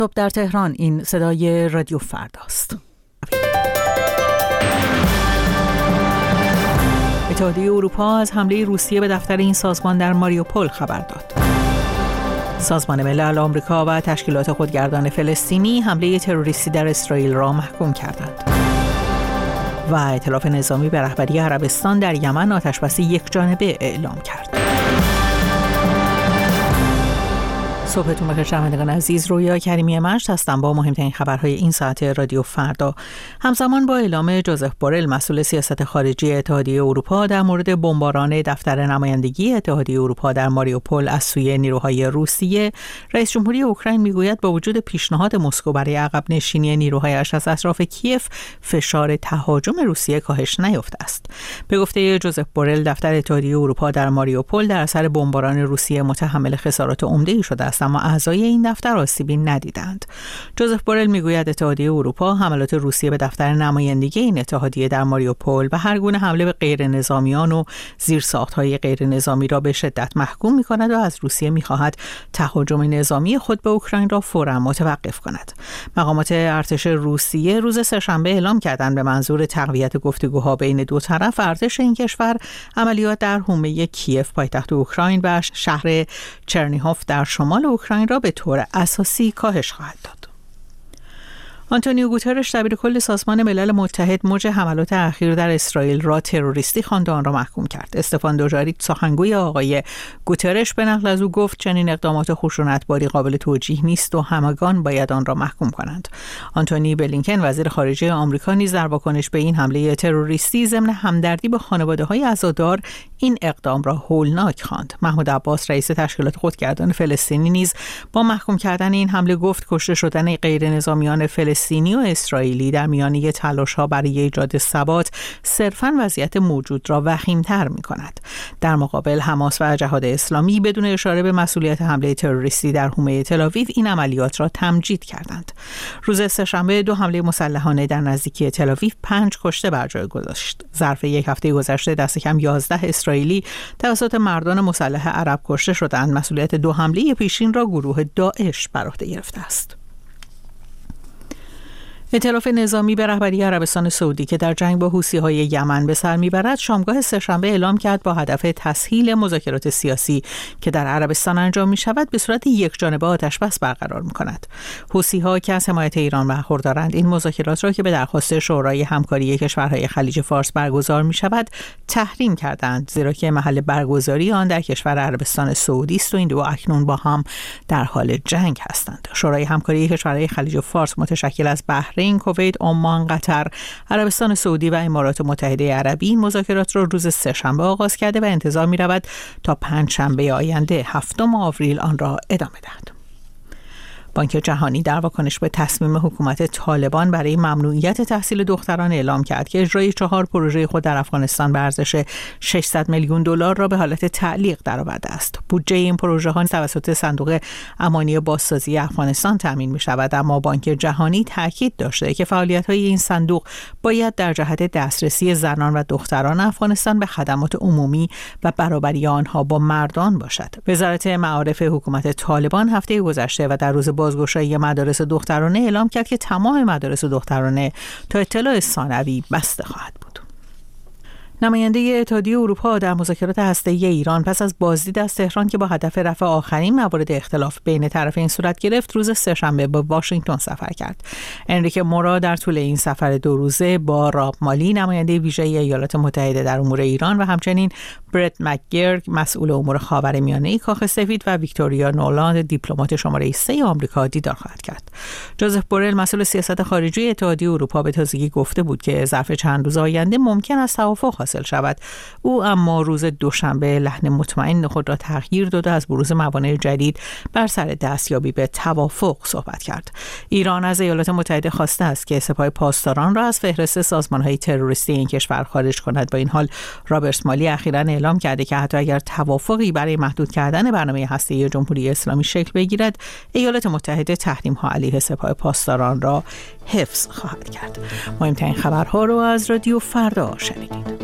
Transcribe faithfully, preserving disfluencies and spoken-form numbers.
صبح در تهران، این صدای رادیو فرداست. اتحادیه اروپا از حمله روسیه به دفتر این سازمان در ماریوپول خبر داد. سازمان ملل آمریکا و تشکیلات خودگردان فلسطینی حمله تروریستی در اسرائیل را محکوم کردند. و ائتلاف نظامی به رهبری عربستان در یمن آتشبسی یکجانبه اعلام کرد. صبحتون بخیر شنوندگان عزیز، رویا کریمی مشت هستم با مهمترین خبرهای این ساعت رادیو فردا. همزمان با اعلام جوزف بورل مسئول سیاست خارجی اتحادیه اروپا در مورد بمباران دفتر نمایندگی اتحادیه اروپا در ماریوپول از سوی نیروهای روسیه، رئیس جمهوری اوکراین میگوید با وجود پیشنهاد مسکو برای عقب نشینی نیروهایش از اطراف کیف، فشار تهاجم روسیه کاهش نیافته است. به گفته جوزف بورل، دفتر اتحادیه اروپا در ماریوپول در اثر بمباران روسیه متحمل خسارات عمده‌ای شده است، اما اعضای این دفتر آسیبی ندیدند. جوزف بورل میگوید اتحادیه اروپا حملات روسیه به دفتر نمایندگی این اتحادیه در ماریوپول و هر گونه حمله به غیر نظامیان و زیرساخت‌های غیر نظامی را به شدت محکوم می‌کند و از روسیه می‌خواهد تهاجم نظامی خود به اوکراین را فوراً متوقف کند. مقامات ارتش روسیه روز سه‌شنبه اعلام کردند به منظور تقویت گفتگوها بین دو طرف، ارتش این کشور عملیات در حومه کیف پایتخت اوکراین و شهر چرنیهوف در شمال اوکراین را به طور اساسی کاهش خواهد داد. آنتونیو گوترش دبیر کل سازمان ملل متحد موج حملات اخیر در اسرائیل را تروریستی خواند و آن را محکوم کرد. استفان دوجاریک سخنگوی آقای گوترش به نقل از او گفت چنین اقدامات خشونتباری قابل توجیه نیست و همگان باید آن را محکوم کنند. آنتونی بلینکن وزیر خارجه آمریکا نیز در واکنش به این حمله تروریستی ضمن همدردی با خانواده‌های عزادار این اقدام را هولناک خواند. محمود عباس رئیس تشکیلات خودگردان فلسطینی نیز با محکوم کردن این حمله گفت کشته شدن غیر نظامیان فلسطینی و اسرائیلی در میانه تلاش‌ها برای ایجاد ثبات صرفاً وضعیت موجود را وخیم‌تر می‌کند. در مقابل حماس و جهاد اسلامی بدون اشاره به مسئولیت حمله تروریستی در حومه تل‌آویو این عملیات را تمجید کردند. روز سه‌شنبه دو حمله مسلحانه در نزدیکی تل‌آویو پنج کشته بر جای گذاشت. ظرف یک هفته گذشته دست کم یازده اسرائیلی توسط مردان مسلح عرب کشته شدند. مسئولیت دو حمله پیشین را گروه داعش بر عهده گرفته است. ائتلاف نظامی به رهبری عربستان سعودی که در جنگ با حوثی‌های یمن به سر میبرد، شامگاه سه‌شنبه اعلام کرد با هدف تسهیل مذاکرات سیاسی که در عربستان انجام می‌شود به صورت یکجانبه آتش‌بس برقرار می‌کند. حوثی‌ها که از حمایت ایران برخوردارند این مذاکرات را که به درخواست شورای همکاری کشورهای خلیج فارس برگزار می‌شود تحریم کردند، زیرا که محل برگزاری آن در کشور عربستان سعودی است و این دو اکنون با هم در حال جنگ هستند. شورای همکاری کشورهای خلیج فارس متشکل از بحرین، کویت، عمان، قطر، عربستان سعودی و امارات متحده عربی این مذاکرات را روز سه‌شنبه آغاز کرده و انتظار می رود تا پنجشنبه آینده هفتم آوریل آن را ادامه دهد. بانک جهانی در واکنش به تصمیم حکومت طالبان برای ممنوعیت تحصیل دختران اعلام کرد که اجرای چهار پروژه خود در افغانستان به ارزش ششصد میلیون دلار را به حالت تعلیق درآورده است. بودجه این پروژه ها توسط صندوق امانی بازسازی افغانستان تامین می شود، اما بانک جهانی تاکید داشته که فعالیت های این صندوق باید در جهت دسترسی زنان و دختران افغانستان به خدمات عمومی و برابری آنها با مردان باشد. وزارت معارف حکومت طالبان هفته گذشته و در روز بازگشایی مدارس دخترانه اعلام کرد که تمام مدارس دخترانه تا اطلاع ثانوی بسته خواهد بود. نماینده اتحادیه اروپا در مذاکرات هسته‌ای ایران پس از بازدید از تهران که با هدف رفع آخرین موارد اختلاف بین طرفین صورت گرفت، روز سه‌شنبه به واشنگتن سفر کرد. انریکه مورا در طول این سفر دو روزه با راب مالی، نماینده ویژه ایالات متحده در امور ایران، و همچنین برت مکگرگ، مسئول امور خاورمیانه کاخ سفید، و ویکتوریا نولاند، دیپلمات شماره سه آمریکا دیدار خواهد کرد. جوزف بورل، مسئول سیاست خارجی اتحادیه اروپا، به تازگی گفته بود که ظرف چند روز آینده ممکن است توافق حاصل شود. او اما روز دوشنبه لحن مطمئن خود را تغییر داد و از بروز موانع جدید بر سر دستیابی به توافق صحبت کرد. ایران از ایالات متحده خواسته است که سپاه پاسداران را از فهرست سازمان‌های تروریستی این کشور خارج کند. با این حال رابرت مالی اخیراً اعلام کرده که حتی اگر توافقی برای محدود کردن برنامه هسته‌ای جمهوری اسلامی شکل بگیرد، ایالات متحده تحریم‌ها علیه سپاه پاسداران را حفظ خواهد کرد. مهمترین خبرها رو از رادیو فردا شنیدید.